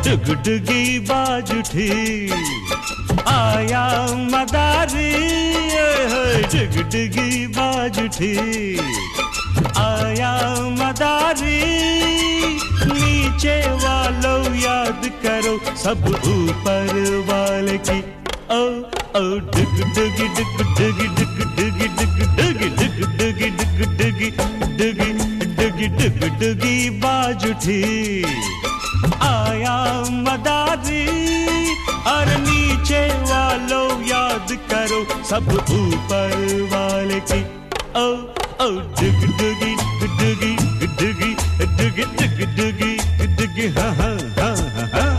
डुगडुगी बाज उठी, आया मदारी, डुगडुगी बाज उठी, आया मदारी। नीचे वालों याद करो सब ऊपर वाले की। ओ ओ डुगडुगी डुगडुगी डुगडुगी डुगडुगी डुगडुगी डुगडुगी डुगी डुगी डुगडुगी बाज उठी, आया मदारी। और नीचे वालों याद करो सब ऊपर वाले की। ओ ओ डुगडुगी डुगडुगी डुगडुगी डुगी डुगडुगी डुगी, हाँ हाँ हाँ हाँ।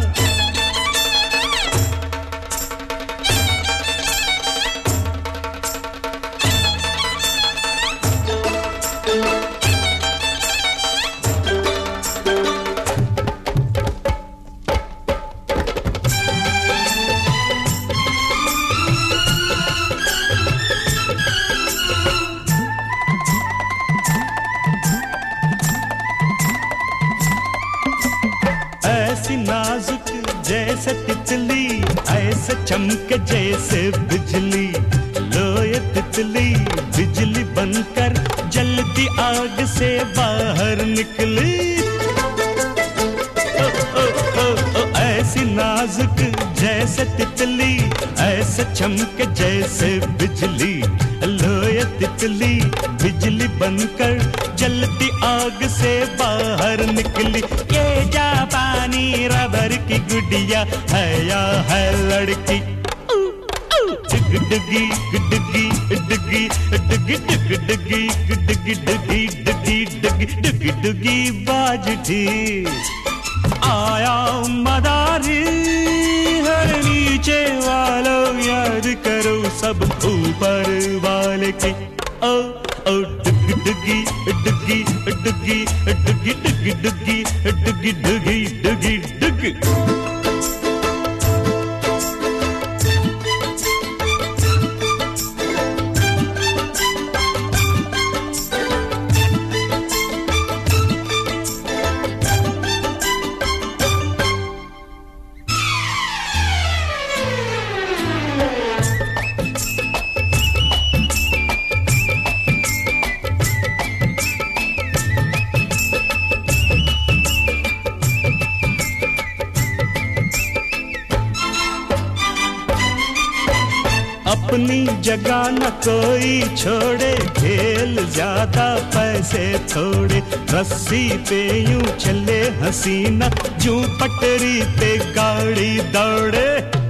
ऐसी नाजुक जैसे तितली, ऐसे चमके जैसे बिजली। लो ये तितली बिजली बनकर जलती आग से बाहर निकली। ओ, ओ, ओ, ओ, ऐसी नाजुक जैसे तितली, ऐसे चमके जैसे बिजली। लो ये तितली बिजली बनकर जलती आग से बाहर निकली। ये जापानी रबर की गुड़िया है या है लड़की? डुगी डुगी डुगी डुगी डुगी डुगी डुगी डुगी डुगी डुगी डुगी डुगी बाज उठी, आया मदारी। हर नीचे वालों याद करो सब ऊपर वाले की। ओ ओ डुगी डुगी डुगी डुगी डुगी डुगी डुगी डुगी डुगी डुगी डुगी। अपनी जगह न कोई छोड़े, खेल ज्यादा पैसे थोड़े। रस्सी पे यूं चले हसीना, जूं पटरी पे गाड़ी दौड़े।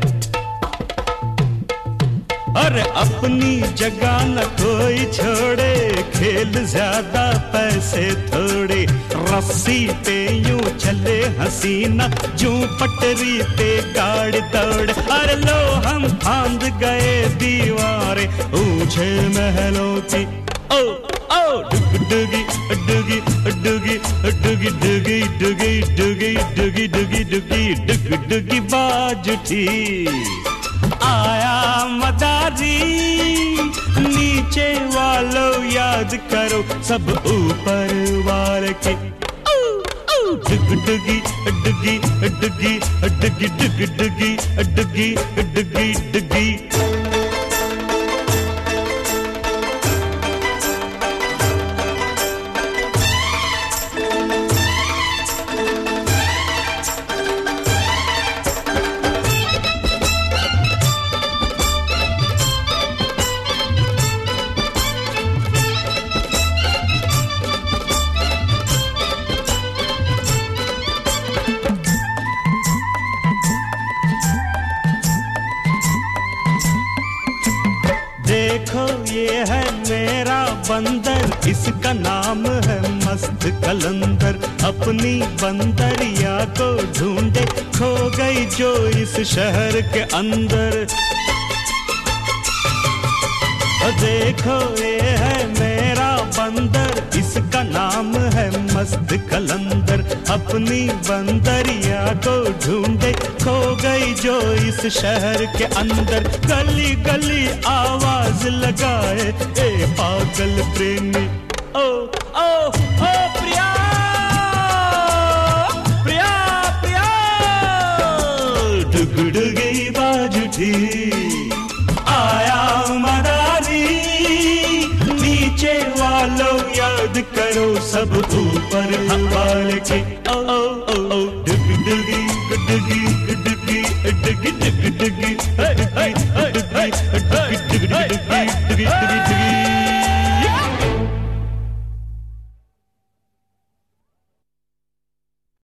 अरे अपनी जगह न कोई छोड़े, खेल ज्यादा पैसे थोड़े। रस्सी पे यूं चले हसीना, जूं पटरी पे गाड़ी दौड़े। अरे लो हम फांद गए दीवारें ऊंचे महलों की। ओ ओ डुगी डुगी डुगी डुगी डुगी डुगी डुगी डुगी डुगी डुगी डुगी डुगी बाज उठी, आया मदारी। नीचे वालों याद करो सब ऊपर वाले के। डुगी डुगी डुगी डुगी डुगी डुगी डुगी डुगी डुगी डुगी। देखो ये है मेरा बंदर, इसका नाम है मस्त कलंदर। अपनी बंदरिया को ढूंढे, खो गई जो इस शहर के अंदर। देखो ये है मेरा बंदर, इसका नाम है मस्त कलंदर। अपनी बंदरिया को ढूंढे, खो गई जो इस शहर के अंदर। गली गली आवाज लगाए ए पागल प्रेमी। ओ ओ ओ प्रिया प्रिया प्रिया याद करो सब ऊपर हवाल के। ओ ओ ओ ओ डुगी डुगी डुगी डुगी डुगी डुगी डुगी।